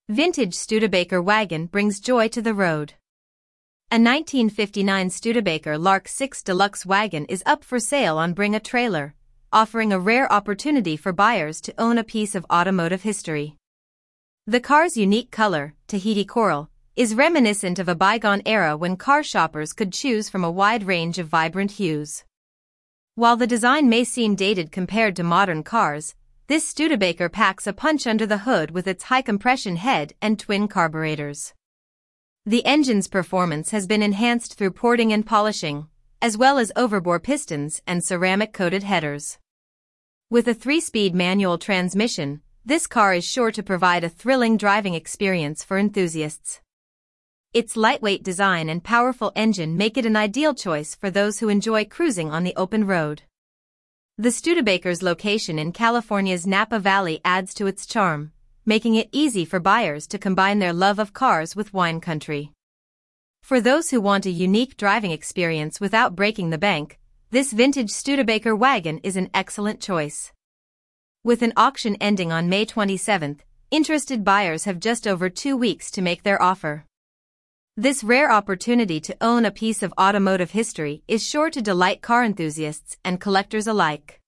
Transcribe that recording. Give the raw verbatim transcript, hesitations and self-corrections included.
Vintage Studebaker wagon brings joy to the road. A nineteen fifty-nine Studebaker Lark six Deluxe wagon is up for sale on Bring a Trailer, offering a rare opportunity for buyers to own a piece of automotive history. The car's unique color, Tahiti coral, is reminiscent of a bygone era when car shoppers could choose from a wide range of vibrant hues. While the design may seem dated compared to modern cars, this Studebaker packs a punch under the hood with its high-compression head and twin carburetors. The engine's performance has been enhanced through porting and polishing, as well as overbore pistons and ceramic-coated headers. With a three-speed manual transmission, this car is sure to provide a thrilling driving experience for enthusiasts. Its lightweight design and powerful engine make it an ideal choice for those who enjoy cruising on the open road. The Studebaker's location in California's Napa Valley adds to its charm, making it easy for buyers to combine their love of cars with wine country. For those who want a unique driving experience without breaking the bank, this vintage Studebaker wagon is an excellent choice. With an auction ending on May twenty-seventh, interested buyers have just over two weeks to make their offer. This rare opportunity to own a piece of automotive history is sure to delight car enthusiasts and collectors alike.